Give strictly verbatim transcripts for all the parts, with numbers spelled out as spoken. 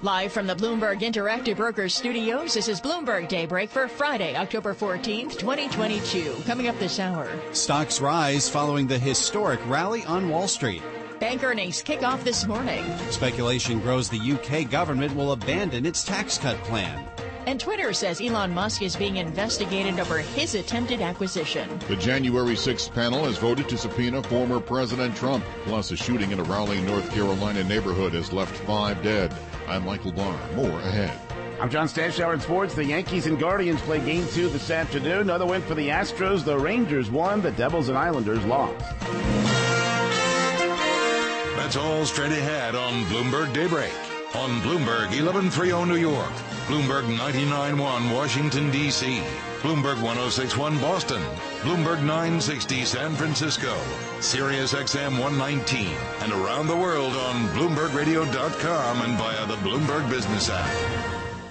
Live from the Bloomberg Interactive Brokers Studios, this is Bloomberg Daybreak for Friday, October fourteenth, twenty twenty-two. Coming up this hour. Stocks rise following the historic rally on Wall Street. Bank earnings kick off this morning. Speculation grows the U K government will abandon its tax cut plan. And Twitter says Elon Musk is being investigated over his attempted acquisition. The January sixth panel has voted to subpoena former President Trump. Plus, a shooting in a Raleigh, North Carolina neighborhood has left five dead. I'm Michael Barr. More ahead. I'm John Stashower in sports. The Yankees and Guardians play game two this afternoon. Another win for the Astros. The Rangers won. The Devils and Islanders lost. That's all straight ahead on Bloomberg Daybreak. On Bloomberg eleven thirty New York, Bloomberg ninety-nine point one Washington, D C, Bloomberg ten sixty-one Boston, Bloomberg nine sixty San Francisco, Sirius X M one nineteen, and around the world on Bloomberg Radio dot com and via the Bloomberg Business app.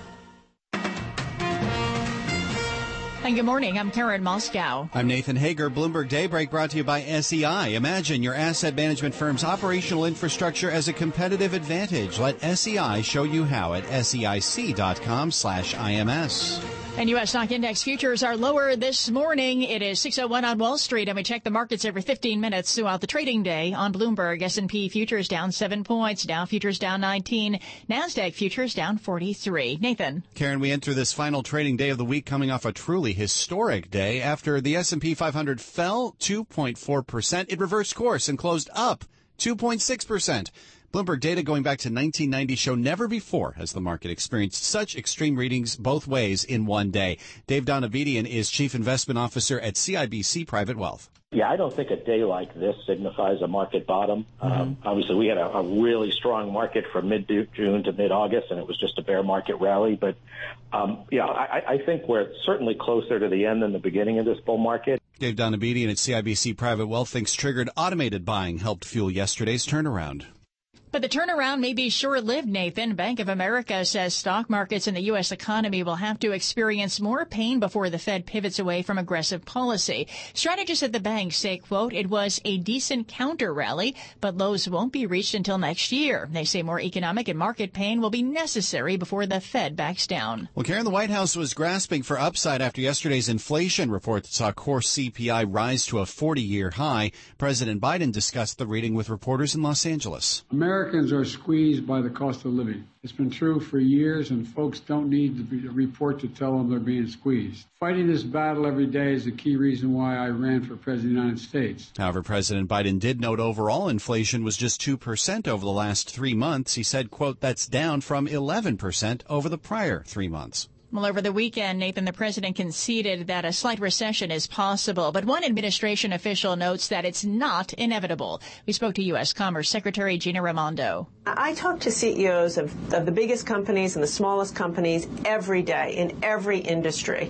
And good morning, I'm Karen Moscow. I'm Nathan Hager. Bloomberg Daybreak brought to you by S E I. Imagine your asset management firm's operational infrastructure as a competitive advantage. Let S E I show you how at seic dot com slash IMS. And U S stock index futures are lower this morning. It is six oh one on Wall Street, and we check the markets every fifteen minutes throughout the trading day. On Bloomberg, S and P futures down seven points, Dow futures down nineteen, NASDAQ futures down forty-three. Nathan. Karen, we enter this final trading day of the week coming off a truly historic day. After the S and P five hundred fell two point four percent, it reversed course and closed up two point six percent. Bloomberg data going back to nineteen ninety show never before has the market experienced such extreme readings both ways in one day. Dave Donavidian is Chief Investment Officer at C I B C Private Wealth. Yeah, I don't think a day like this signifies a market bottom. Mm-hmm. Um, obviously, we had a, a really strong market from mid-June to mid-August, and it was just a bear market rally. But, um, yeah, I, I think we're certainly closer to the end than the beginning of this bull market. Dave Donavidian at C I B C Private Wealth thinks triggered automated buying helped fuel yesterday's turnaround. But the turnaround may be short-lived, Nathan. Bank of America says stock markets in the U S economy will have to experience more pain before the Fed pivots away from aggressive policy. Strategists at the bank say, quote, it was a decent counter-rally, but lows won't be reached until next year. They say more economic and market pain will be necessary before the Fed backs down. Well, Karen, the White House was grasping for upside after yesterday's inflation report that saw core C P I rise to a forty-year high. President Biden discussed the reading with reporters in Los Angeles. America Americans are squeezed by the cost of living. It's been true for years, and folks don't need to be a report to tell them they're being squeezed. Fighting this battle every day is the key reason why I ran for President of the United States. However, President Biden did note overall inflation was just two percent over the last three months. He said, quote, that's down from eleven percent over the prior three months. Well, over the weekend, Nathan, the president conceded that a slight recession is possible, but one administration official notes that it's not inevitable. We spoke to U S Commerce Secretary Gina Raimondo. I talk to C E Os of, of the biggest companies and the smallest companies every day in every industry.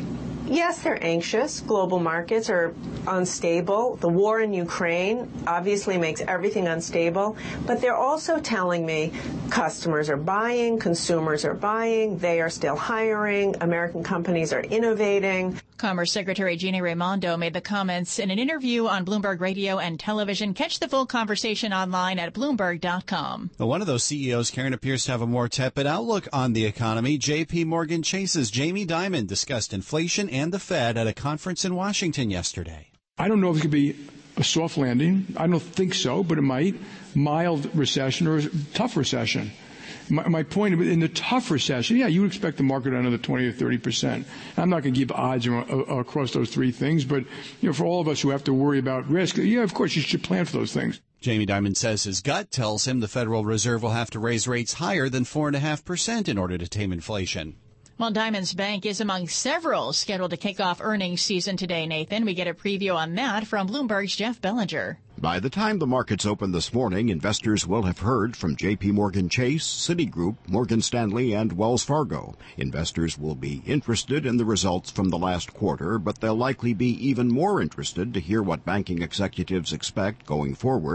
Yes, they're anxious. Global markets are unstable. The war in Ukraine obviously makes everything unstable. But they're also telling me customers are buying, consumers are buying, they are still hiring, American companies are innovating. Commerce Secretary Gina Raimondo made the comments in an interview on Bloomberg Radio and Television. Catch the full conversation online at Bloomberg dot com. Well, one of those C E Os, Karen, appears to have a more tepid outlook on the economy. J P Morgan Chase's Jamie Dimon discussed inflation and the Fed at a conference in Washington yesterday. I don't know if it could be a soft landing. I don't think so, but it might. Mild recession or tough recession. My, my point, in the tough recession, yeah, you would expect the market at another twenty or thirty percent. I'm not going to give odds across those three things, but you know, for all of us who have to worry about risk, yeah, of course, you should plan for those things. Jamie Dimon says his gut tells him the Federal Reserve will have to raise rates higher than four point five percent in order to tame inflation. Well, Dimon's Bank is among several scheduled to kick off earnings season today, Nathan. We get a preview on that from Bloomberg's Jeff Bellinger. By the time the markets open this morning, investors will have heard from J P Morgan Chase, Citigroup, Morgan Stanley, and Wells Fargo. Investors will be interested in the results from the last quarter, but they'll likely be even more interested to hear what banking executives expect going forward.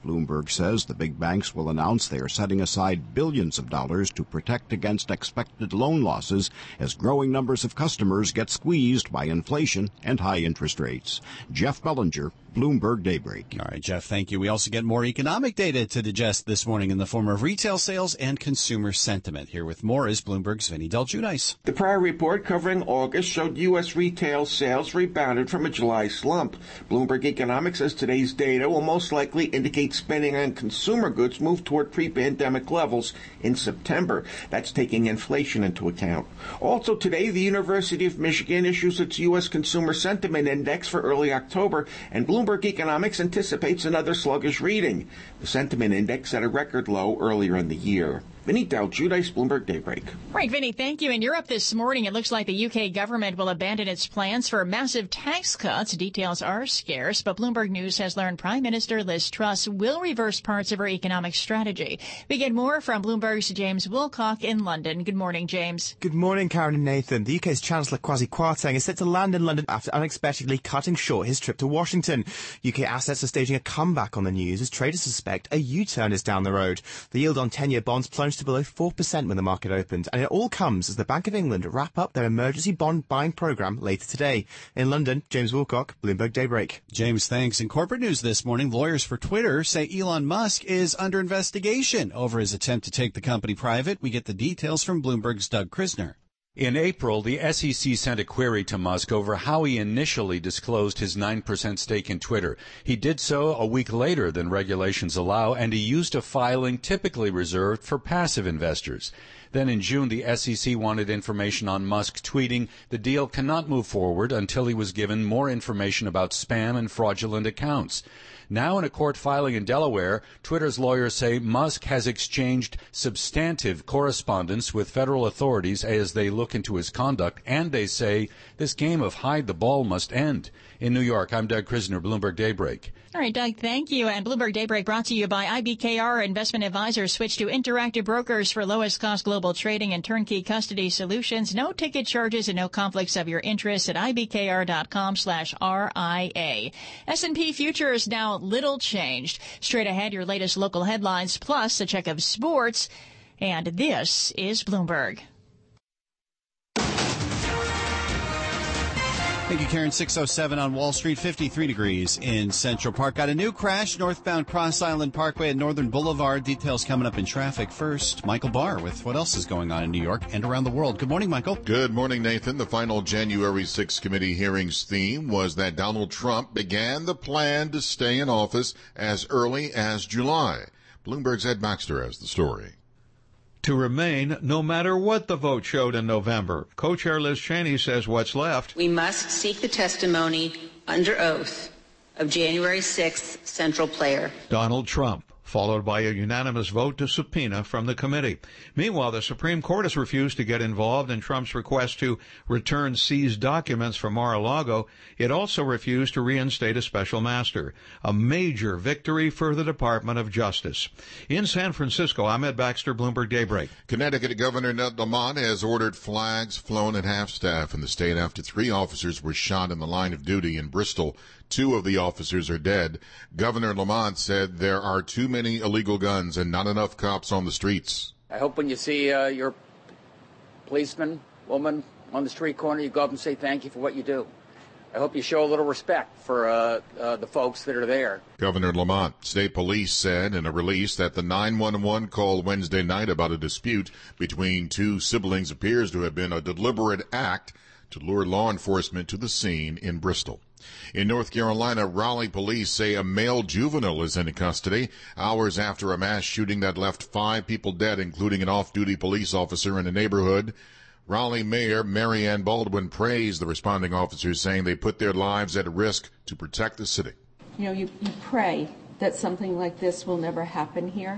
Bloomberg says the big banks will announce they are setting aside billions of dollars to protect against expected loan losses as growing numbers of customers get squeezed by inflation and high interest rates. Jeff Bellinger, Bloomberg Daybreak. All right, Jeff, thank you. We also get more economic data to digest this morning in the form of retail sales and consumer sentiment. Here with more is Bloomberg's Vinny Del Giudice. The prior report covering August showed U S retail sales rebounded from a July slump. Bloomberg Economics says today's data will most likely indicate spending on consumer goods moved toward pre-pandemic levels in September. That's taking inflation into account. Also today, the University of Michigan issues its U S Consumer Sentiment Index for early October, and Bloomberg Economics anticipates another sluggish reading. The sentiment index set a record low earlier in the year. Vinny Del Giudice, Bloomberg Daybreak. Right, Vinny, thank you. In Europe this morning, it looks like the U K government will abandon its plans for massive tax cuts. Details are scarce, but Bloomberg News has learned Prime Minister Liz Truss will reverse parts of her economic strategy. We get more from Bloomberg's James Wilcock in London. Good morning, James. Good morning, Karen and Nathan. The U K's Chancellor Kwasi Kwarteng is set to land in London after unexpectedly cutting short his trip to Washington. U K assets are staging a comeback on the news as traders suspect a U-turn is down the road. The yield on ten-year bonds plunged to below four percent when the market opened, and it all comes as the Bank of England wrap up their emergency bond buying programme later today. In London, James Wilcock, Bloomberg Daybreak. James, thanks. In corporate news this morning, lawyers for Twitter say Elon Musk is under investigation over his attempt to take the company private. We get the details from Bloomberg's Doug Krisner. In April, the S E C sent a query to Musk over how he initially disclosed his nine percent stake in Twitter. He did so a week later than regulations allow, and he used a filing typically reserved for passive investors. Then in June, the S E C wanted information on Musk, tweeting, "The deal cannot move forward until he was given more information about spam and fraudulent accounts." Now, in a court filing in Delaware, Twitter's lawyers say Musk has exchanged substantive correspondence with federal authorities as they look into his conduct, and they say this game of hide the ball must end. In New York, I'm Doug Krisner, Bloomberg Daybreak. All right, Doug, thank you. And Bloomberg Daybreak brought to you by I B K R Investment Advisors. Switch to Interactive Brokers for lowest cost global trading and turnkey custody solutions. No ticket charges and no conflicts of your interest at ibkr.com slash RIA. S and P futures now little changed. Straight ahead, your latest local headlines, plus a check of sports. And this is Bloomberg. Thank you, Karen. six oh seven on Wall Street, fifty-three degrees in Central Park. Got a new crash northbound Cross Island Parkway at Northern Boulevard. Details coming up in traffic. First, Michael Barr with what else is going on in New York and around the world. Good morning, Michael. Good morning, Nathan. The final January sixth committee hearings theme was that Donald Trump began the plan to stay in office as early as July. Bloomberg's Ed Baxter has the story. To remain no matter what the vote showed in November. Co-chair Liz Cheney says what's left. We must seek the testimony under oath of January sixth central player, Donald Trump, followed by a unanimous vote to subpoena from the committee. Meanwhile, the Supreme Court has refused to get involved in Trump's request to return seized documents from Mar-a-Lago. It also refused to reinstate a special master. A major victory for the Department of Justice. In San Francisco, I'm Ed Baxter, Bloomberg Daybreak. Connecticut Governor Ned Lamont has ordered flags flown at half-staff in the state after three officers were shot in the line of duty in Bristol. Two of the officers are dead. Governor Lamont said there are too many illegal guns and not enough cops on the streets. I hope when you see uh, your policeman, woman on the street corner, you go up and say thank you for what you do. I hope you show a little respect for uh, uh, the folks that are there. Governor Lamont. State police said in a release that the nine one one call Wednesday night about a dispute between two siblings appears to have been a deliberate act to lure law enforcement to the scene in Bristol. In North Carolina, Raleigh police say a male juvenile is in custody hours after a mass shooting that left five people dead, including an off-duty police officer in the neighborhood. Raleigh Mayor Mary Ann Baldwin praised the responding officers, saying they put their lives at risk to protect the city. You know, you, you pray that something like this will never happen here.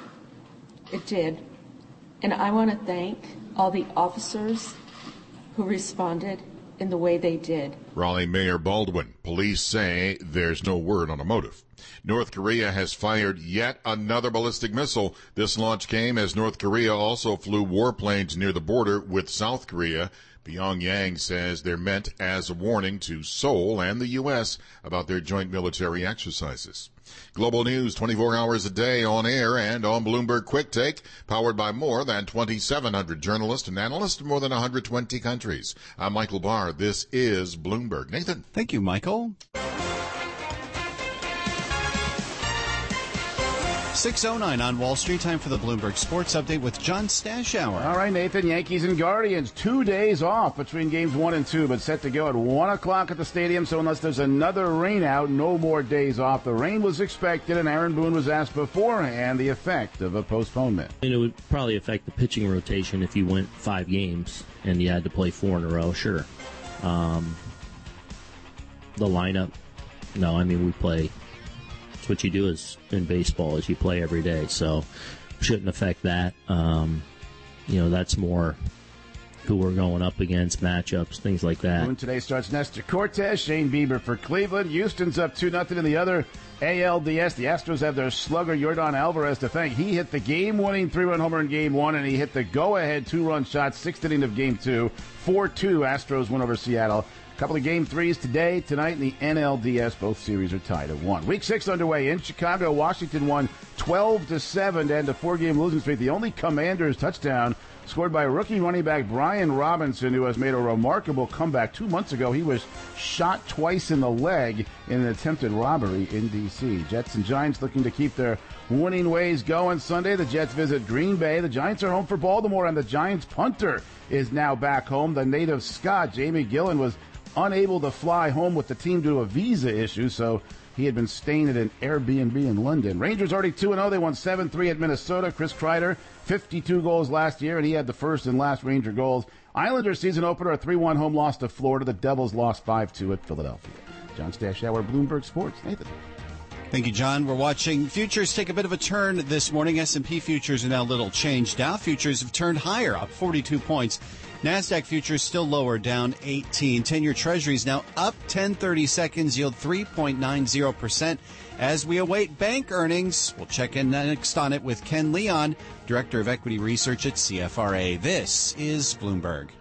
It did. And I want to thank all the officers who responded in the way they did. Raleigh Mayor Baldwin. Police say there's no word on a motive. North Korea has fired yet another ballistic missile. This launch came as North Korea also flew warplanes near the border with South Korea. Pyongyang says they're meant as a warning to Seoul and the U S about their joint military exercises. Global news twenty-four hours a day on air and on Bloomberg Quick Take, powered by more than twenty-seven hundred journalists and analysts in more than one hundred twenty countries. I'm Michael Barr. This is Bloomberg. Nathan. Thank you, Michael. six oh nine on Wall Street. Time for the Bloomberg Sports Update with John Stashower. All right, Nathan. Yankees and Guardians. Two days off between games one and two, but set to go at one o'clock at the stadium. So unless there's another rain out, no more days off. The rain was expected, and Aaron Boone was asked beforehand the effect of a postponement. And it would probably affect the pitching rotation if you went five games and you had to play four in a row, sure. Um, the lineup, no, I mean, we play... what you do is in baseball is you play every day, so shouldn't affect that. Um, you know, that's more who we're going up against, matchups, things like that. Boone today starts Nestor Cortez, Shane Bieber for Cleveland. Houston's up two nothing in the other A L D S. The Astros have their slugger Yordan Alvarez to thank. He hit the game-winning three-run homer in game one, and he hit the go-ahead two-run shot sixth inning of game two. four two Astros win over Seattle. Couple of game threes today, tonight in the N L D S. Both series are tied at one. Week six underway in Chicago. Washington won twelve to seven to end a four-game losing streak. The only Commanders touchdown scored by rookie running back Brian Robinson, who has made a remarkable comeback. Two months ago, he was shot twice in the leg in an attempted robbery in D C. Jets and Giants looking to keep their winning ways going Sunday. The Jets visit Green Bay. The Giants are home for Baltimore, and the Giants punter is now back home. The native Scot, Jamie Gillen, was unable to fly home with the team due to a visa issue, so he had been staying at an Airbnb in London. Rangers already two and oh. They won seven three at Minnesota. Chris Kreider, fifty-two goals last year, and he had the first and last Ranger goals. Islanders season opener, a three one home loss to Florida. The Devils lost five two at Philadelphia. John Stashower, Bloomberg Sports. Nathan. Thank you, John. We're watching futures take a bit of a turn this morning. S and P futures are now little changed. Dow futures have turned higher, up forty-two points. NASDAQ futures still lower, down eighteen. ten-year Treasuries now up ten thirty seconds, yield three point nine zero percent. As we await bank earnings, we'll check in next on it with Ken Leon, Director of Equity Research at C F R A. This is Bloomberg.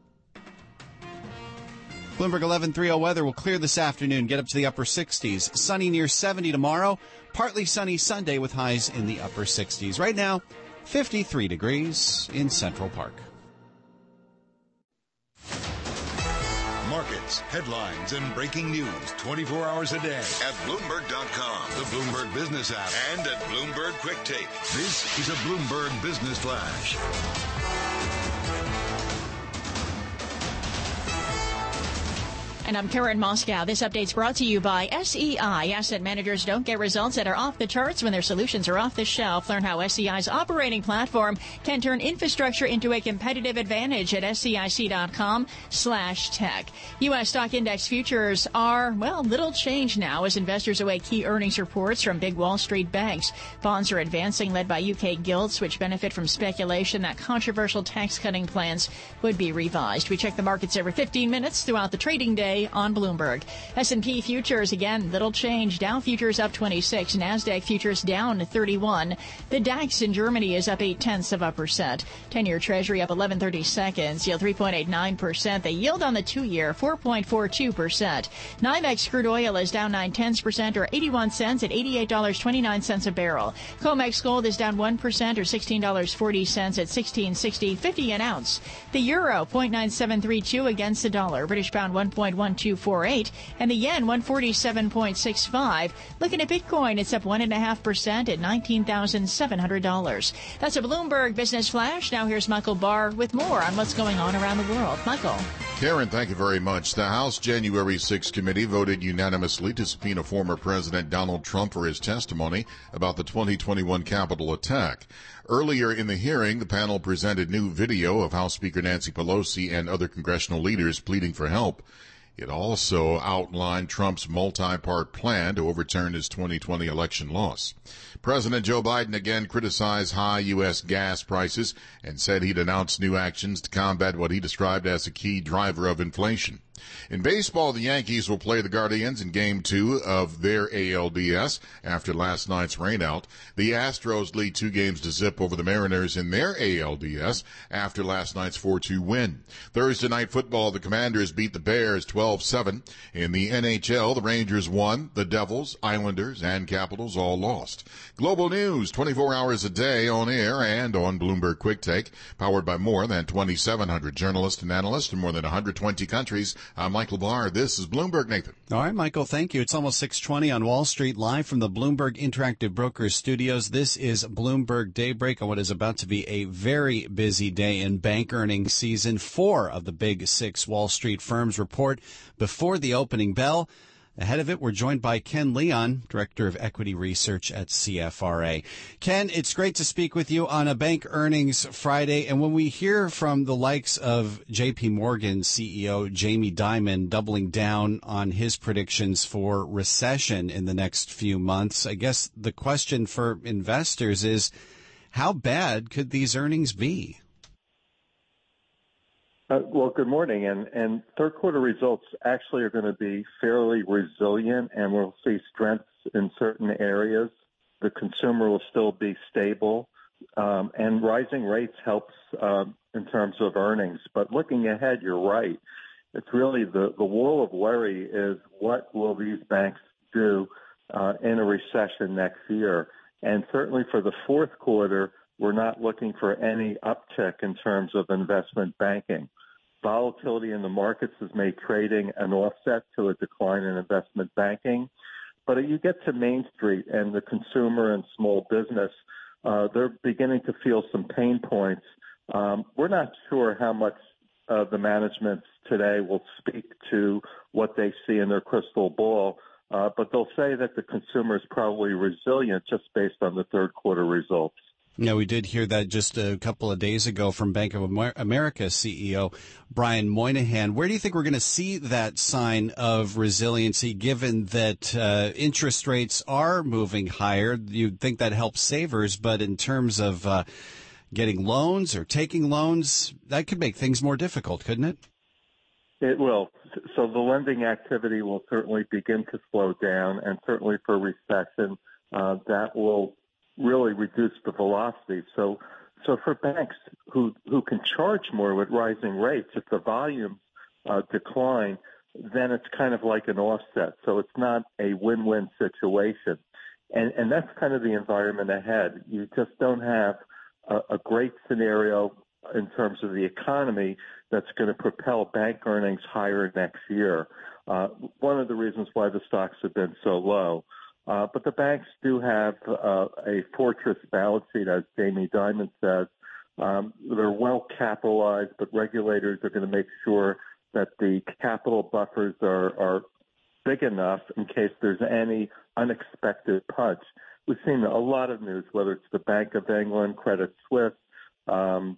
Bloomberg eleven thirty weather will clear this afternoon, get up to the upper sixties. Sunny near seventy tomorrow. Partly sunny Sunday with highs in the upper sixties. Right now, fifty-three degrees in Central Park. Markets, headlines, and breaking news twenty-four hours a day at Bloomberg dot com, the Bloomberg Business app, and at Bloomberg Quick Take. This is a Bloomberg Business Flash. And I'm Karen Moscow. This update's brought to you by S E I. Asset managers don't get results that are off the charts when their solutions are off the shelf. Learn how S E I's operating platform can turn infrastructure into a competitive advantage at seic.com slash tech. U S stock index futures are, well, little change now as investors await key earnings reports from big Wall Street banks. Bonds are advancing, led by U K gilts, which benefit from speculation that controversial tax-cutting plans would be revised. We check the markets every fifteen minutes throughout the trading day on Bloomberg. S and P futures, again, little change. Dow futures up twenty-six. NASDAQ futures down thirty-one. The DAX in Germany is up eight tenths of a percent. ten-year Treasury up eleven thirty seconds. Yield three point eight nine percent. The yield on the two-year, four point four two percent. NYMEX crude oil is down nine tenths percent or eighty-one cents at eighty-eight dollars and twenty-nine cents a barrel. COMEX gold is down one percent or sixteen dollars and forty cents at sixteen sixty fifty an ounce. The euro, zero point nine seven three two against the dollar. British pound, one point one two four eight, and the yen, one forty-seven point six five. Looking at Bitcoin, it's up one point five percent at nineteen thousand seven hundred dollars. That's a Bloomberg Business Flash. Now here's Michael Barr with more on what's going on around the world. Michael. Karen, thank you very much. The House January sixth committee voted unanimously to subpoena former President Donald Trump for his testimony about the twenty twenty-one Capitol attack. Earlier in the hearing, the panel presented new video of House Speaker Nancy Pelosi and other congressional leaders pleading for help. It also outlined Trump's multi-part plan to overturn his twenty twenty election loss. President Joe Biden again criticized high U S gas prices and said he'd announce new actions to combat what he described as a key driver of inflation. In baseball, the Yankees will play the Guardians in Game two of their A L D S after last night's rainout. The Astros lead two games to zip over the Mariners in their A L D S after last night's four two win. Thursday night football, the Commanders beat the Bears twelve seven. In the N H L, the Rangers won. The Devils, Islanders, and Capitals all lost. Global news, twenty-four hours a day on air and on Bloomberg Quick Take, powered by more than twenty-seven hundred journalists and analysts in more than one hundred twenty countries. I'm Michael Barr. This is Bloomberg, Nathan. All right, Michael, thank you. It's almost six twenty on Wall Street, live from the Bloomberg Interactive Brokers studios. This is Bloomberg Daybreak on what is about to be a very busy day in bank earnings season. Four of the big six Wall Street firms report before the opening bell. Ahead of it, we're joined by Ken Leon, Director of Equity Research at C F R A. Ken, it's great to speak with you on a bank earnings Friday. And when we hear from the likes of J P Morgan C E O Jamie Dimon doubling down on his predictions for recession in the next few months, I guess the question for investors is, how bad could these earnings be? Uh, well, good morning. And, and third quarter results actually are going to be fairly resilient, and we'll see strengths in certain areas. The consumer will still be stable, um, and rising rates helps um, in terms of earnings. But looking ahead, you're right. It's really the, the wall of worry is what will these banks do uh, in a recession next year. And certainly for the fourth quarter, we're not looking for any uptick in terms of investment banking. Volatility in the markets has made trading an offset to a decline in investment banking. But you get to Main Street and the consumer and small business, uh, they're beginning to feel some pain points. Um, we're not sure how much uh, the management today will speak to what they see in their crystal ball, uh, but they'll say that the consumer is probably resilient just based on the third quarter results. Yeah, we did hear that just a couple of days ago from Bank of America C E O Brian Moynihan. Where do you think we're going to see that sign of resiliency, given that uh, interest rates are moving higher? You'd think that helps savers, but in terms of uh, getting loans or taking loans, that could make things more difficult, couldn't it? It will. So the lending activity will certainly begin to slow down, and certainly for recession, uh, that will really reduce the velocity. So, so for banks who who can charge more with rising rates, if the volumes uh, decline, then it's kind of like an offset. So it's not a win-win situation, and and that's kind of the environment ahead. You just don't have a, a great scenario in terms of the economy that's going to propel bank earnings higher next year. Uh, one of the reasons why the stocks have been so low. Uh, but the banks do have uh, a fortress balance sheet, as Jamie Dimon says. Um, they're well capitalized, but regulators are going to make sure that the capital buffers are, are big enough in case there's any unexpected punch. We've seen a lot of news, whether it's the Bank of England, Credit Suisse, um,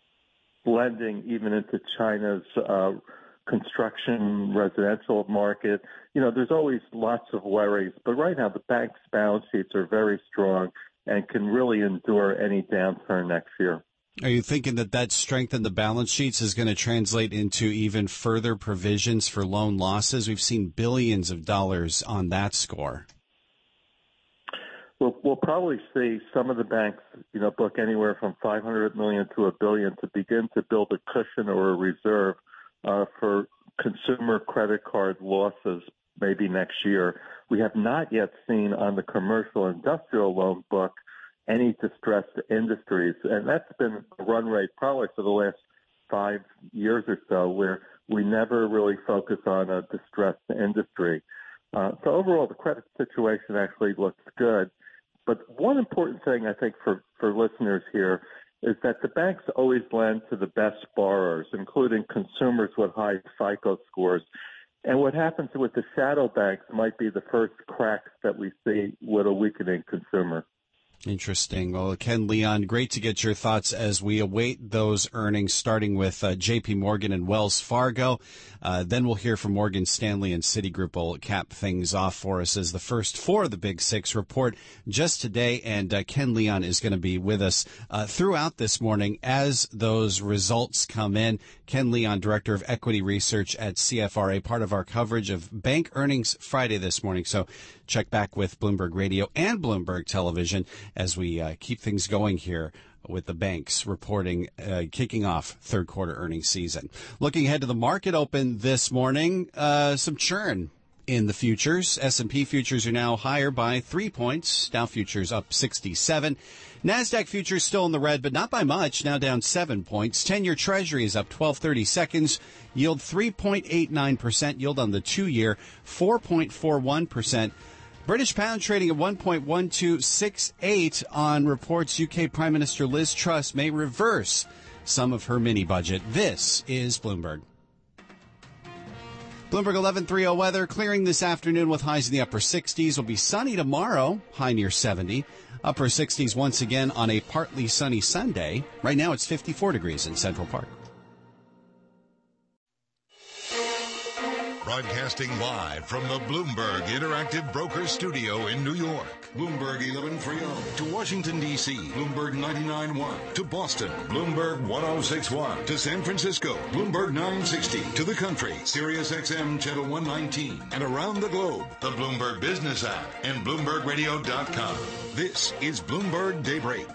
lending even into China's uh, construction residential market. You know, there's always lots of worries, but right now the bank's balance sheets are very strong and can really endure any downturn next year. Are you thinking that that strength in the balance sheets is going to translate into even further provisions for loan losses? We've seen billions of dollars on that score. We'll, we'll probably see some of the banks, you know, book anywhere from five hundred million dollars to a billion to begin to build a cushion or a reserve uh, for consumer credit card losses maybe next year. We have not yet seen on the commercial industrial loan book any distressed industries, and that's been a run rate probably for the last five years or so, where we never really focus on a distressed industry. Uh, so overall, the credit situation actually looks good. But one important thing I think for, for listeners here is that the banks always lend to the best borrowers, including consumers with high FICO scores. And what happens with the shadow banks might be the first cracks that we see with a weakening consumer. Interesting. Well, Ken Leon, great to get your thoughts as we await those earnings, starting with uh, J P Morgan and Wells Fargo. Uh, then we'll hear from Morgan Stanley, and Citigroup will cap things off for us as the first four of the Big Six report just today. And uh, Ken Leon is going to be with us uh, throughout this morning as those results come in. Ken Leon, Director of Equity Research at C F R A, part of our coverage of Bank Earnings Friday this morning. So check back with Bloomberg Radio and Bloomberg Television as we uh, keep things going here with the banks reporting, uh, kicking off third quarter earnings season. Looking ahead to the market open this morning, uh, some churn in the futures. S and P futures are now higher by three points. Dow futures up sixty-seven. NASDAQ futures still in the red, but not by much, now down seven points. ten-year Treasury is up twelve thirty seconds. Yield three point eight nine percent. Yield on the two-year, four point four one percent. British pound trading at one point one two six eight on reports U K Prime Minister Liz Truss may reverse some of her mini-budget. This is Bloomberg. Bloomberg eleven thirty weather, clearing this afternoon with highs in the upper sixties. Will be sunny tomorrow, high near seventy. Upper sixties once again on a partly sunny Sunday. Right now it's fifty-four degrees in Central Park. Broadcasting live from the Bloomberg Interactive Brokers Studio in New York. Bloomberg eleven thirty. To Washington, D C, Bloomberg ninety-nine point one. To Boston, Bloomberg one oh six point one. To San Francisco, Bloomberg nine sixty. To the country, Sirius X M Channel one nineteen. And around the globe, the Bloomberg Business app and Bloomberg Radio dot com. This is Bloomberg Daybreak.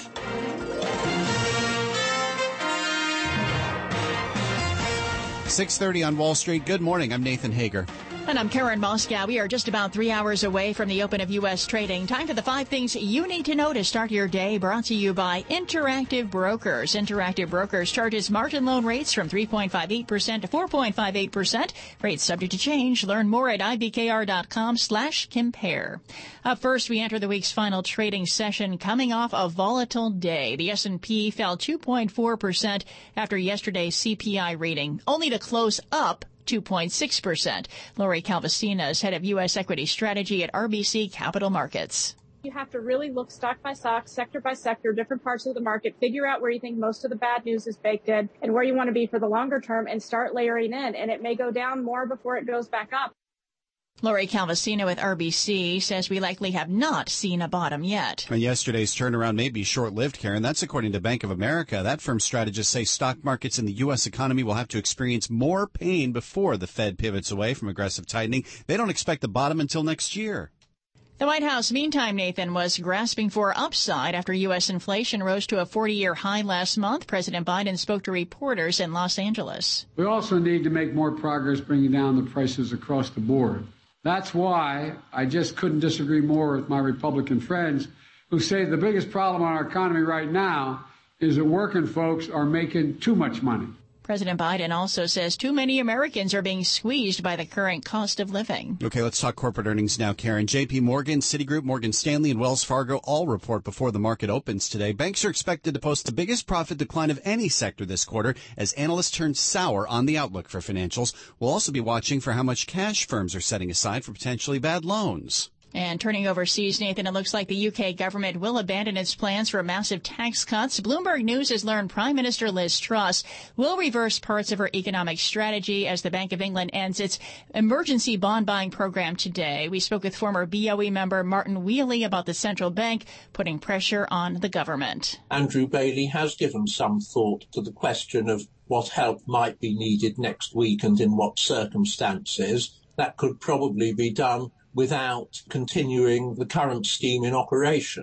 six thirty on Wall Street. Good morning. I'm Nathan Hager. And I'm Karen Moscow. We are just about three hours away from the open of U S trading. Time for the five things you need to know to start your day, brought to you by Interactive Brokers. Interactive Brokers charges margin loan rates from three point five eight percent to four point five eight percent. Rates subject to change. Learn more at ibkr.com slash compare. Up first, we enter the week's final trading session coming off a volatile day. The S and P fell two point four percent after yesterday's C P I reading, only to close up two point six percent. Lori Calvasina is head of U S equity strategy at R B C Capital Markets. You have to really look stock by stock, sector by sector, different parts of the market, figure out where you think most of the bad news is baked in and where you want to be for the longer term and start layering in. And it may go down more before it goes back up. Lori Calvasina with R B C says we likely have not seen a bottom yet. And yesterday's turnaround may be short-lived, Karen. That's according to Bank of America. That firm's strategists say stock markets in the U S economy will have to experience more pain before the Fed pivots away from aggressive tightening. They don't expect the bottom until next year. The White House, meantime, Nathan, was grasping for upside after U S inflation rose to a forty-year high last month. President Biden spoke to reporters in Los Angeles. We also need to make more progress bringing down the prices across the board. That's why I just couldn't disagree more with my Republican friends who say the biggest problem in our economy right now is that working folks are making too much money. President Biden also says too many Americans are being squeezed by the current cost of living. Okay, let's talk corporate earnings now, Karen. J P Morgan, Citigroup, Morgan Stanley, and Wells Fargo all report before the market opens today. Banks are expected to post the biggest profit decline of any sector this quarter as analysts turn sour on the outlook for financials. We'll also be watching for how much cash firms are setting aside for potentially bad loans. And turning overseas, Nathan, it looks like the U K government will abandon its plans for massive tax cuts. Bloomberg News has learned Prime Minister Liz Truss will reverse parts of her economic strategy as the Bank of England ends its emergency bond buying program today. We spoke with former B O E member Martin Wheatley about the central bank putting pressure on the government. Andrew Bailey has given some thought to the question of what help might be needed next week and in what circumstances. That could probably be done without continuing the current scheme in operation.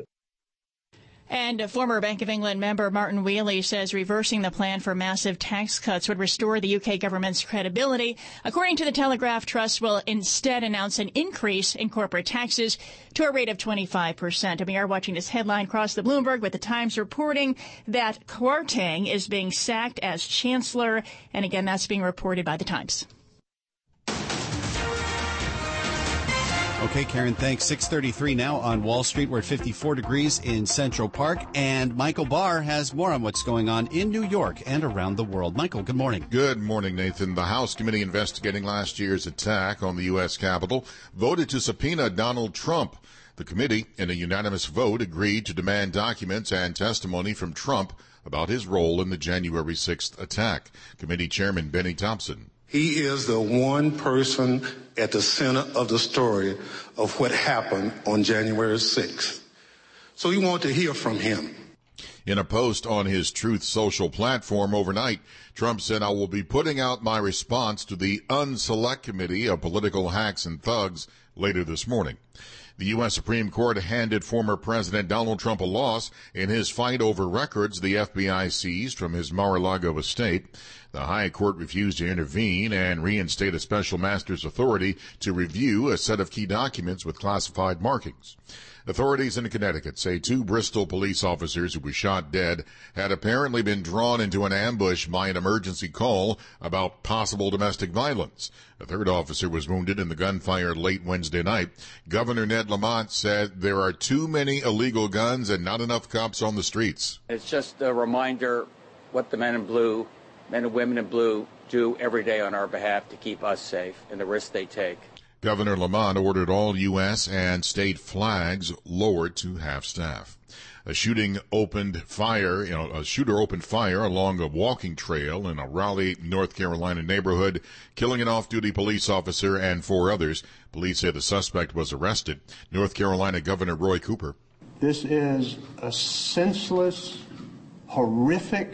And a former Bank of England member Martin Wheatley says reversing the plan for massive tax cuts would restore the U K government's credibility. According to the Telegraph, Truss will instead announce an increase in corporate taxes to a rate of twenty-five percent. And we are watching this headline cross the Bloomberg with the Times reporting that Kwarteng is being sacked as chancellor. And again, that's being reported by the Times. Okay, Karen, thanks. six thirty-three now on Wall Street. We're at fifty-four degrees in Central Park. And Michael Barr has more on what's going on in New York and around the world. Michael, good morning. Good morning, Nathan. The House committee investigating last year's attack on the U S Capitol voted to subpoena Donald Trump. The committee, in a unanimous vote, agreed to demand documents and testimony from Trump about his role in the January sixth attack. Committee Chairman Benny Thompson. He is the one person at the center of the story of what happened on January sixth. So we want to hear from him. In a post on his Truth Social platform overnight, Trump said, "I will be putting out my response to the Unselect Committee of Political Hacks and Thugs later this morning." The U S Supreme Court handed former President Donald Trump a loss in his fight over records the F B I seized from his Mar-a-Lago estate. The High Court refused to intervene and reinstate a special master's authority to review a set of key documents with classified markings. Authorities in Connecticut say two Bristol police officers who were shot dead had apparently been drawn into an ambush by an emergency call about possible domestic violence. A third officer was wounded in the gunfire late Wednesday night. Governor Ned Lamont said there are too many illegal guns and not enough cops on the streets. It's just a reminder what the men in blue, men and women in blue, do every day on our behalf to keep us safe and the risks they take. Governor Lamont ordered all U S and state flags lowered to half-staff. A shooting opened fire, you know, a shooter opened fire along a walking trail in a Raleigh, North Carolina neighborhood, killing an off-duty police officer and four others. Police say the suspect was arrested. North Carolina Governor Roy Cooper. This is a senseless, horrific,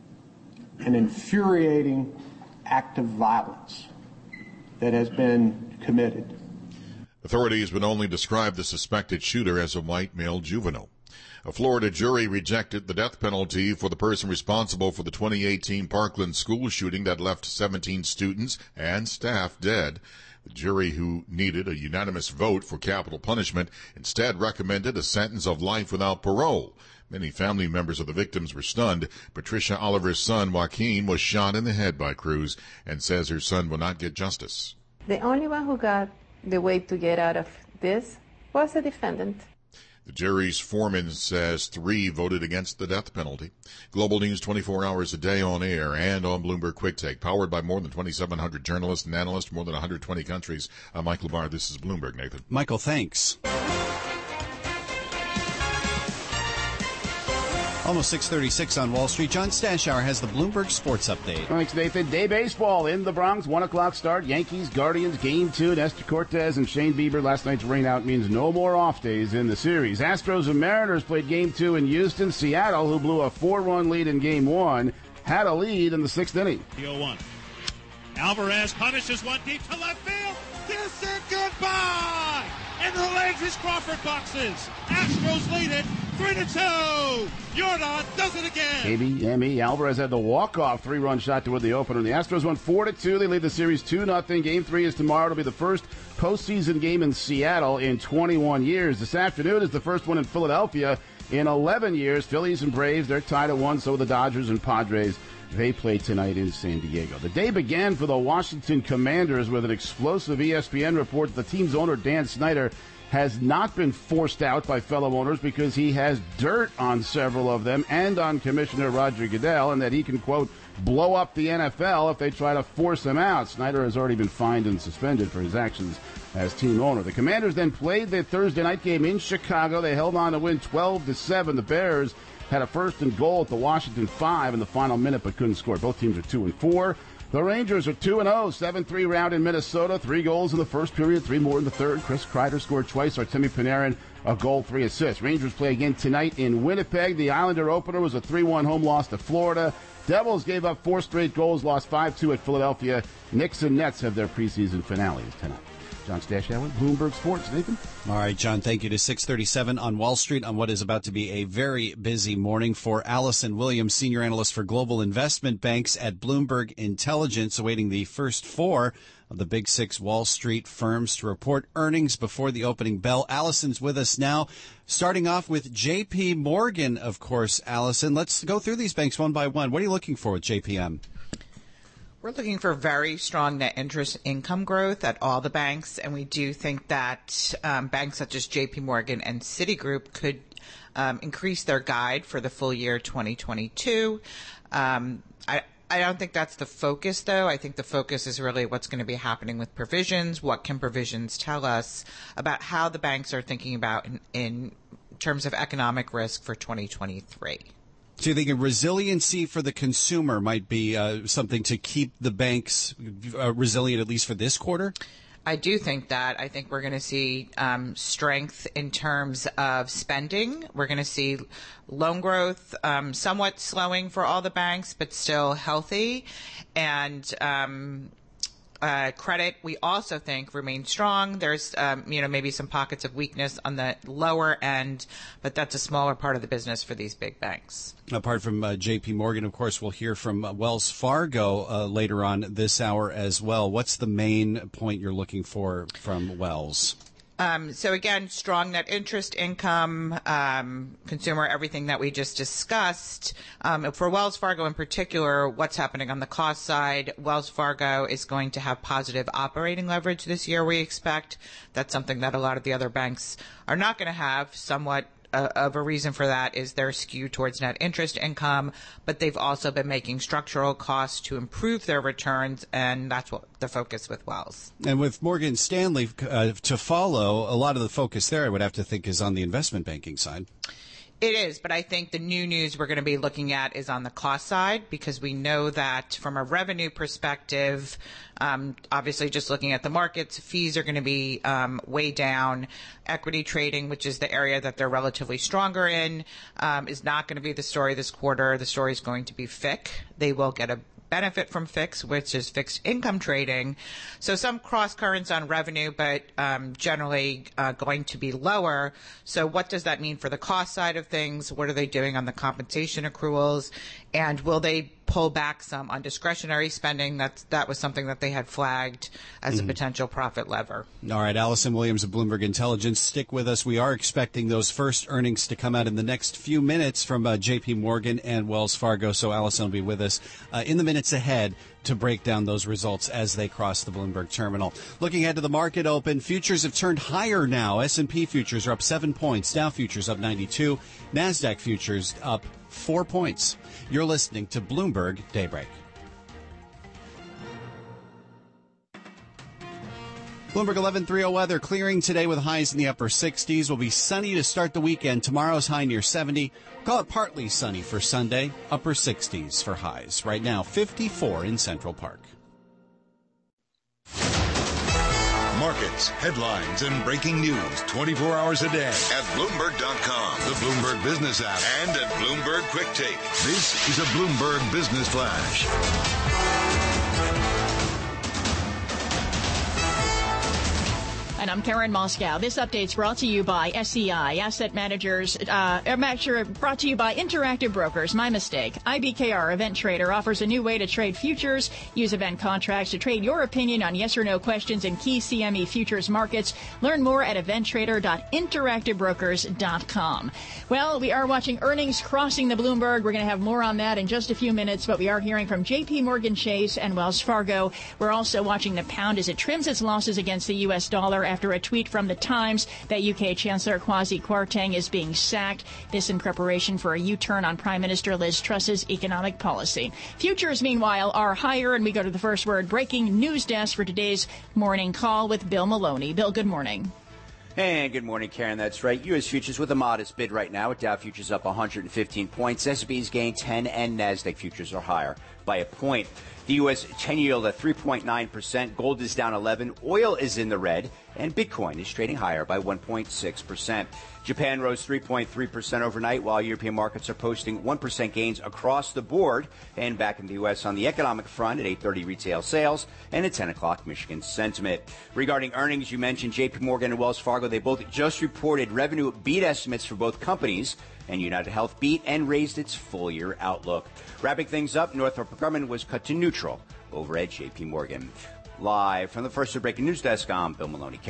and infuriating act of violence that has been committed. Authorities would only describe the suspected shooter as a white male juvenile. A Florida jury rejected the death penalty for the person responsible for the twenty eighteen Parkland school shooting that left seventeen students and staff dead. The jury, who needed a unanimous vote for capital punishment, instead recommended a sentence of life without parole. Many family members of the victims were stunned. Patricia Oliver's son, Joaquin, was shot in the head by Cruz and says her son will not get justice. The only one who got the way to get out of this was the defendant. The jury's foreman says three voted against the death penalty. Global News twenty-four hours a day on air and on Bloomberg Quick Take, powered by more than twenty-seven hundred journalists and analysts, more than one hundred twenty countries. I'm Mike Labar. This is Bloomberg, Nathan. Michael, thanks. Almost six thirty-six on Wall Street. John Stashauer has the Bloomberg Sports Update. Thanks, Nathan. Day baseball in the Bronx. One o'clock start. Yankees, Guardians, Game two. Nestor Cortez and Shane Bieber. Last night's rainout means no more off days in the series. Astros and Mariners played Game two in Houston. Seattle, who blew a four-run lead in Game one, had a lead in the sixth inning. The oh one. Alvarez punishes one deep to left field. Kiss it goodbye! In the Landry's Crawford boxes. Astros lead it three to two. Jordan does it again. A B M E Alvarez had the walk-off three-run shot to win the opener. The Astros won four to two. They lead the series two nothing. Game three is tomorrow. It'll be the first postseason game in Seattle in twenty-one years. This afternoon is the first one in Philadelphia in eleven years. Phillies and Braves, they're tied at one. So are the Dodgers and Padres. They play tonight in San Diego. The day began for the Washington Commanders with an explosive E S P N report that the team's owner, Dan Snyder, has not been forced out by fellow owners because he has dirt on several of them and on Commissioner Roger Goodell, and that he can, quote, blow up the N F L if they try to force him out. Snyder has already been fined and suspended for his actions as team owner. The Commanders then played their Thursday night game in Chicago. They held on to win twelve to seven. The Bears had a first and goal at the Washington five in the final minute but couldn't score. Both teams are two and four. The Rangers are two and oh, seven three round in Minnesota. Three goals in the first period, three more in the third. Chris Kreider scored twice. Artemi Panarin, a goal, three assists. Rangers play again tonight in Winnipeg. The Islander opener was a three one home loss to Florida. Devils gave up four straight goals, lost five two at Philadelphia. Knicks and Nets have their preseason finale tonight. John Stashauer, Bloomberg Sports. Nathan? All right, John, thank you. To six thirty-seven on Wall Street on what is about to be a very busy morning for Allison Williams, senior analyst for global investment banks at Bloomberg Intelligence, awaiting the first four of the big six Wall Street firms to report earnings before the opening bell. Allison's with us now, starting off with J P Morgan, of course. Allison, let's go through these banks one by one. What are you looking for with J P M? We're looking for very strong net interest income growth at all the banks, and we do think that um, banks such as J P Morgan and Citigroup could um, increase their guide for the full year twenty twenty-two. Um, I, I don't think that's the focus, though. I think the focus is really what's going to be happening with provisions. What can provisions tell us about how the banks are thinking about in, in terms of economic risk for twenty twenty-three? So you think a resiliency for the consumer might be uh, something to keep the banks uh, resilient, at least for this quarter? I do think that. I think we're going to see um, strength in terms of spending. We're going to see loan growth um, somewhat slowing for all the banks, but still healthy. And um, uh, credit, we also think, remains strong. There's, um, you know, maybe some pockets of weakness on the lower end, but that's a smaller part of the business for these big banks. Apart from uh, J P Morgan, of course, we'll hear from uh, Wells Fargo uh, later on this hour as well. What's the main point you're looking for from Wells? Um, so again, strong net interest income, um, consumer, everything that we just discussed. Um, for Wells Fargo in particular, what's happening on the cost side? Wells Fargo is going to have positive operating leverage this year, we expect. That's something that a lot of the other banks are not going to have. Somewhat uh, of a reason for that is their skew towards net interest income, but they've also been making structural costs to improve their returns, and that's what the focus with Wells. And with Morgan Stanley uh, to follow, a lot of the focus there, I would have to think, is on the investment banking side. It is, but I think the new news we're going to be looking at is on the cost side, because we know that from a revenue perspective, um, obviously just looking at the markets, fees are going to be um, way down. Equity trading, which is the area that they're relatively stronger in, um, is not going to be the story this quarter. The story is going to be F I C. They will get a benefit from F I C, which is fixed income trading. So some cross currents on revenue, but um, generally uh, going to be lower. So what does that mean for the cost side of things? What are they doing on the compensation accruals? And will they pull back some on discretionary spending? That's, that was something that they had flagged as mm-hmm. a potential profit lever. All right, Allison Williams of Bloomberg Intelligence, stick with us. We are expecting those first earnings to come out in the next few minutes from uh, J P Morgan and Wells Fargo, so Allison will be with us uh, in the minutes ahead to break down those results as they cross the Bloomberg terminal. Looking ahead to the market open, futures have turned higher now. S and P futures are up seven points, Dow futures up ninety-two, NASDAQ futures up four points. You're listening to Bloomberg Daybreak. Bloomberg eleven thirty weather clearing today with highs in the upper sixties. Will be sunny to start the weekend. Tomorrow's high near seventy. Call it partly sunny for Sunday. Upper sixties for highs. Right now, fifty-four in Central Park. Markets, headlines, and breaking news twenty-four hours a day at Bloomberg dot com, the Bloomberg Business app, and at Bloomberg Quick Take. This is a Bloomberg Business Flash. And I'm Karen Moscow. This update's brought to you by S E I Asset Managers, uh, brought to you by Interactive Brokers. My mistake. I B K R Event Trader offers a new way to trade futures. Use event contracts to trade your opinion on yes or no questions in key C M E futures markets. Learn more at event trader dot interactive brokers dot com. Well, we are watching earnings crossing the Bloomberg. We're going to have more on that in just a few minutes, but we are hearing from J P Morgan Chase and Wells Fargo. We're also watching the pound as it trims its losses against the U S dollar after a tweet from the Times that U K Chancellor Kwasi Kwarteng is being sacked. This in preparation for a U-turn on Prime Minister Liz Truss's economic policy. Futures, meanwhile, are higher, and we go to the first word breaking news desk for today's morning call with Bill Maloney. Bill, good morning. And good morning, Karen. That's right. U S futures with a modest bid right now. Dow futures up one hundred fifteen points. S and P's gained ten, and NASDAQ futures are higher by a point. The U S ten yield at three point nine percent. Gold is down eleven. Oil is in the red. And Bitcoin is trading higher by one point six percent. Japan rose three point three percent overnight, while European markets are posting one percent gains across the board. And back in the U S on the economic front at eight thirty retail sales and at ten o'clock Michigan sentiment. Regarding earnings, you mentioned J P Morgan and Wells Fargo. They both just reported revenue beat estimates for both companies. And United Health beat and raised its full-year outlook. Wrapping things up, Northrop Grumman was cut to neutral over at J P Morgan. Live from the First Breaking News Desk, I'm Bill Maloney. Karen?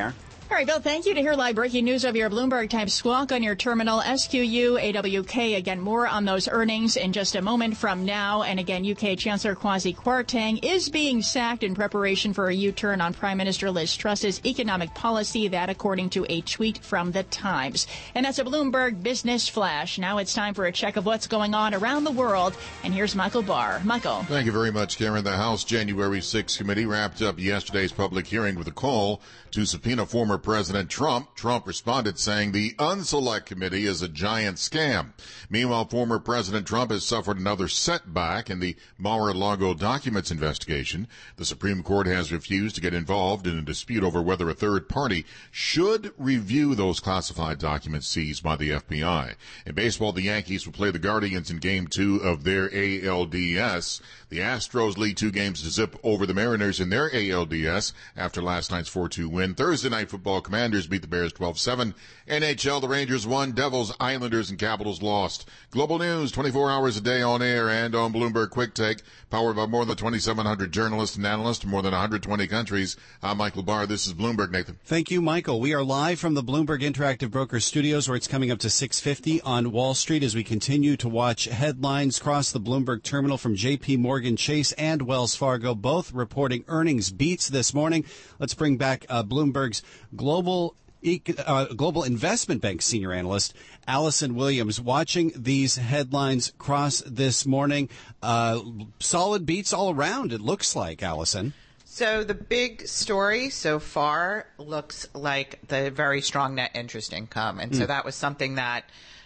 All right, Bill, thank you. To hear live breaking news of your Bloomberg-type squawk on your terminal, S Q U, A W K. Again, more on those earnings in just a moment from now. And again, U K Chancellor Kwasi Kwarteng is being sacked in preparation for a U-turn on Prime Minister Liz Truss's economic policy. That, according to a tweet from The Times. And that's a Bloomberg Business Flash. Now it's time for a check of what's going on around the world. And here's Michael Barr. Michael. Thank you very much, Karen. The House January sixth committee wrapped up yesterday's public hearing with a call to subpoena former President Trump. Trump responded saying the Unselect Committee is a giant scam. Meanwhile, former President Trump has suffered another setback in the Mar-a-Lago documents investigation. The Supreme Court has refused to get involved in a dispute over whether a third party should review those classified documents seized by the F B I. In baseball, the Yankees will play the Guardians in Game two of their A L D S. The Astros lead two games to zip over the Mariners in their A L D S after last night's four two win. Thursday Night Football, Commanders beat the Bears twelve seven. N H L, the Rangers won. Devils, Islanders, and Capitals lost. Global news, twenty-four hours a day on air and on Bloomberg Quick Take, powered by more than twenty-seven hundred journalists and analysts in more than one hundred twenty countries. I'm Michael Barr. This is Bloomberg, Nathan. Thank you, Michael. We are live from the Bloomberg Interactive Brokers Studios, where it's coming up to six fifty on Wall Street as we continue to watch headlines cross the Bloomberg terminal from J P Morgan Chase and Wells Fargo, both reporting earnings beats this morning. Let's bring back uh, Bloomberg's global Uh, Global Investment Bank senior analyst Allison Williams. Watching these headlines cross this morning, uh, solid beats all around, it looks like, Allison. So the big story so far looks like the very strong net interest income. And so mm. that was something that,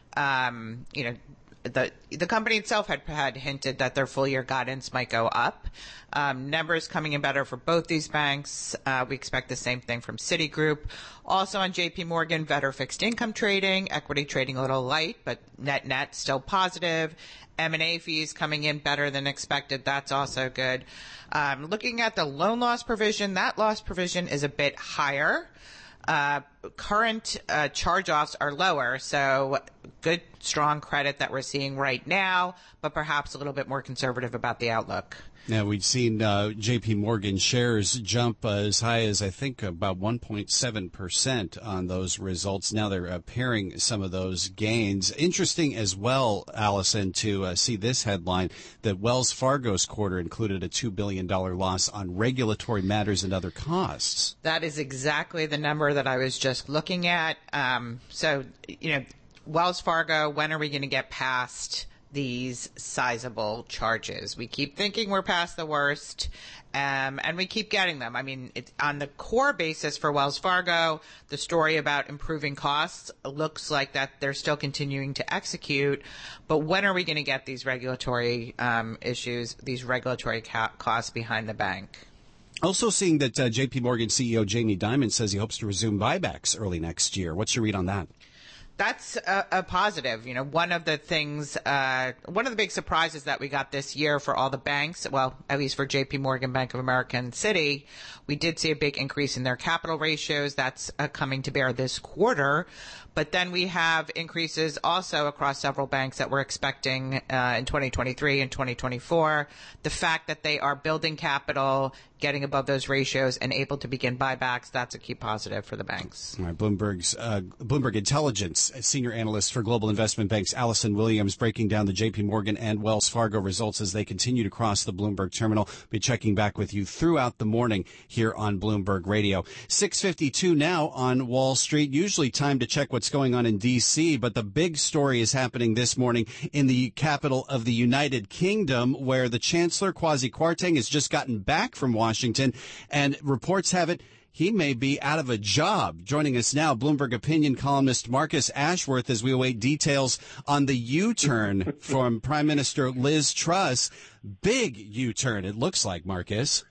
um, you know, the the company itself had had hinted that their full year guidance might go up. Um, numbers coming in better for both these banks. Uh, we expect the same thing from Citigroup. Also on J P Morgan, better fixed income trading, equity trading a little light, but net net still positive. M and A fees coming in better than expected. That's also good. Um, looking at the loan loss provision, that loss provision is a bit higher. Uh, current uh, charge-offs are lower, so good, strong credit that we're seeing right now, but perhaps a little bit more conservative about the outlook. Now, we've seen uh, J P Morgan shares jump uh, as high as, I think, about one point seven percent on those results. Now they're uh, pairing some of those gains. Interesting as well, Allison, to uh, see this headline that Wells Fargo's quarter included a two billion dollars loss on regulatory matters and other costs. That is exactly the number that I was just looking at. Um, so, you know, Wells Fargo, when are we going to get past these sizable charges? We keep thinking we're past the worst, um, and we keep getting them. I mean, it's on the core basis for Wells Fargo, the story about improving costs looks like that they're still continuing to execute. But when are we going to get these regulatory um, issues, these regulatory ca- costs behind the bank? Also seeing that uh, J P Morgan C E O Jamie Dimon says he hopes to resume buybacks early next year. What's your read on that? That's a, a positive. You know, one of the things, uh, one of the big surprises that we got this year for all the banks, well, at least for J P Morgan, Bank of America, and Citi, we did see a big increase in their capital ratios. That's uh, coming to bear this quarter. But then we have increases also across several banks that we're expecting uh, in twenty twenty-three and twenty twenty-four. The fact that they are building capital, getting above those ratios, and able to begin buybacks, that's a key positive for the banks. All right, Bloomberg's uh, Bloomberg Intelligence senior analyst for global investment banks, Allison Williams, breaking down the J P Morgan and Wells Fargo results as they continue to cross the Bloomberg terminal. Be checking back with you throughout the morning here on Bloomberg Radio. six fifty-two now on Wall Street. Usually time to check what's going on in D C, but the big story is happening this morning in the capital of the United Kingdom, where the Chancellor, Kwasi Kwarteng, has just gotten back from Washington, and reports have it he may be out of a job. Joining us now, Bloomberg opinion columnist Marcus Ashworth, as we await details on the U-turn from Prime Minister Liz Truss. Big U-turn, it looks like, Marcus.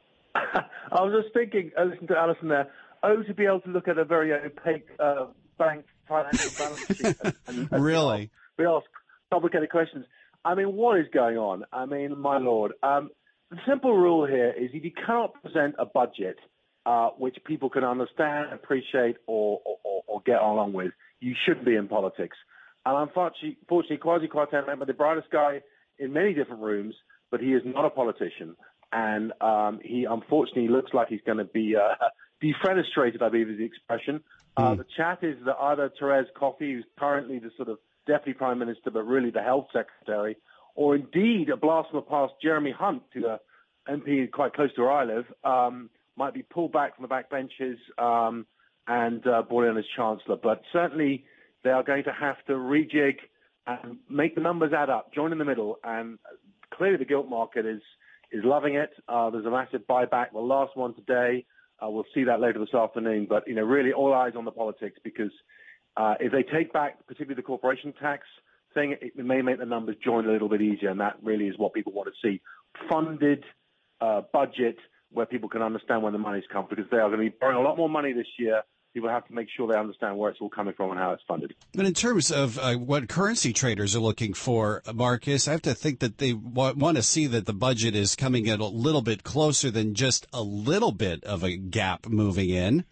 I was just thinking, uh, listen to Alison there, oh, to be able to look at a very opaque uh, bank financial balance sheet and, and, and really? we ask complicated questions. I mean, what is going on? I mean, my Lord. Um, the simple rule here is if you cannot present a budget uh, which people can understand, appreciate, or, or, or get along with, you shouldn't be in politics. And unfortunately, fortunately, Kwasi Kwarteng might be the brightest guy in many different rooms, but he is not a politician. And um, he unfortunately looks like he's going to be uh, defenestrated, I believe is the expression. Uh, Mm. the chat is that either Therese Coffey, who's currently the sort of deputy prime minister, but really the health secretary, or indeed a blast from the past, Jeremy Hunt, who's a M P quite close to where I live, um, might be pulled back from the backbenches um, and uh, brought in as chancellor. But certainly they are going to have to rejig and make the numbers add up, join in the middle. And clearly the gilt market is is loving it. Uh, there's a massive buyback, the last one today. Uh, we'll see that later this afternoon. But, you know, really all eyes on the politics, because uh, if they take back particularly the corporation tax thing, it may make the numbers join a little bit easier. And that really is what people want to see. Funded uh, budget where people can understand where the money's come from, because they are going to be borrowing a lot more money this year. People have to make sure they understand where it's all coming from and how it's funded. But in terms of uh, what currency traders are looking for, Marcus, I have to think that they wa- want to see that the budget is coming in a little bit closer than just a little bit of a gap moving in.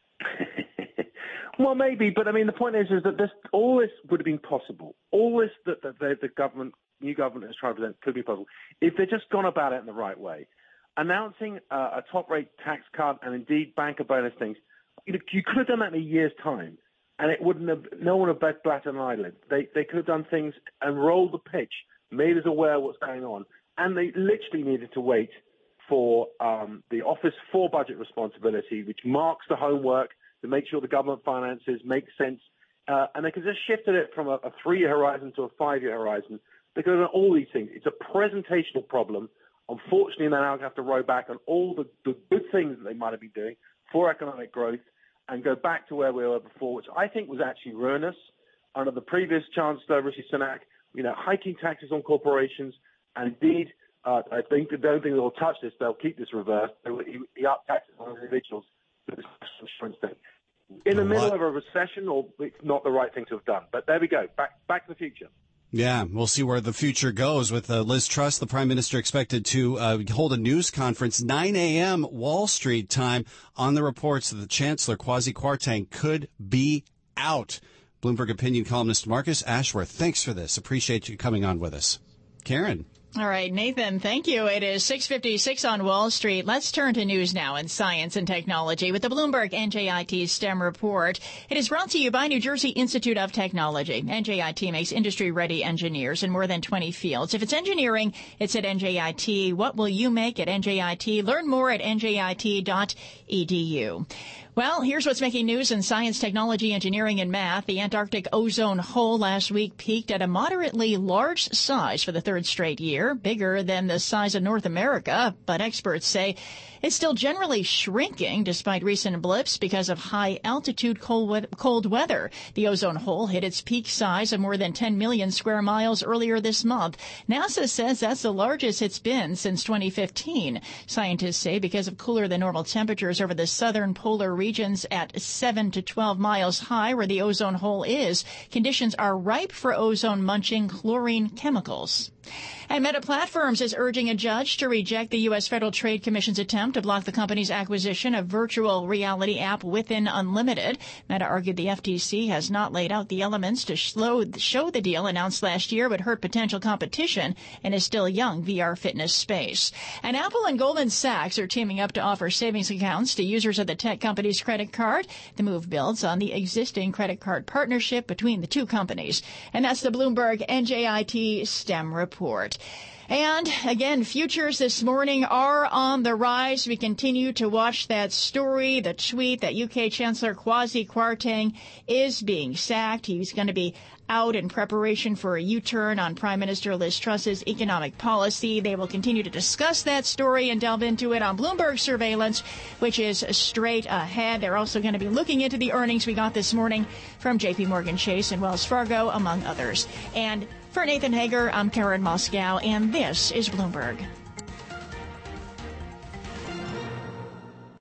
Well, maybe, but I mean, the point is, is that this all this would have been possible. All this that, that the, the government, new government has tried to present could be possible if they'd just gone about it in the right way. Announcing uh, a top-rate tax cut and indeed banker bonus things, you, know, you could have done that in a year's time, and it wouldn't have. No one would have batted an eyelid. They they could have done things and rolled the pitch, made us aware of what's going on, and they literally needed to wait for um, the Office for Budget Responsibility, which marks the homework to make sure the government finances make sense, uh, and they could have just shifted it from a, a three-year horizon to a five-year horizon. They could have done all these things. It's a presentational problem. Unfortunately, they now have to row back on all the, the good things that they might have been doing for economic growth and go back to where we were before, which I think was actually ruinous. Under the previous Chancellor, Rishi Sunak, you know, hiking taxes on corporations, and indeed, uh, I think, I don't think they'll touch this. They'll keep this reversed. He, he upped taxes on individuals for this insurance thing. In the middle of a recession, or it's not the right thing to have done. But there we go. Back, back to the future. Yeah, we'll see where the future goes with uh, Liz Truss, the Prime Minister, expected to uh, hold a news conference nine a.m. Wall Street time on the reports that the Chancellor, Kwasi Kwarteng, could be out. Bloomberg opinion columnist Marcus Ashworth, thanks for this. Appreciate you coming on with us. Karen. All right, Nathan, thank you. It is six fifty-six on Wall Street. Let's turn to news now in science and technology with the Bloomberg N J I T STEM report. It is brought to you by New Jersey Institute of Technology. N J I T makes industry-ready engineers in more than twenty fields. If it's engineering, it's at N J I T. What will you make at N J I T? Learn more at N J I T dot E D U. Well, here's what's making news in science, technology, engineering, and math. The Antarctic ozone hole last week peaked at a moderately large size for the third straight year, bigger than the size of North America, but experts say it's still generally shrinking despite recent blips because of high-altitude cold, cold weather. The ozone hole hit its peak size of more than ten million square miles earlier this month. NASA says that's the largest it's been since twenty fifteen. Scientists say because of cooler-than-normal temperatures over the southern polar regions at seven to twelve miles high where the ozone hole is, conditions are ripe for ozone-munching chlorine chemicals. And Meta Platforms is urging a judge to reject the U S Federal Trade Commission's attempt to block the company's acquisition of virtual reality app Within Unlimited. Meta argued the F T C has not laid out the elements to slow, show the deal announced last year would hurt potential competition in a still young V R fitness space. And Apple and Goldman Sachs are teaming up to offer savings accounts to users of the tech company's credit card. The move builds on the existing credit card partnership between the two companies. And that's the Bloomberg N J I T STEM report. And again, futures this morning are on the rise. We continue to watch that story, the tweet that U K Chancellor Kwasi Kwarteng is being sacked. He's going to be out in preparation for a U-turn on Prime Minister Liz Truss's economic policy. They will continue to discuss that story and delve into it on Bloomberg Surveillance, which is straight ahead. They're also going to be looking into the earnings we got this morning from J P Morgan Chase and Wells Fargo, among others. And for Nathan Hager, I'm Karen Moscow, and this is Bloomberg.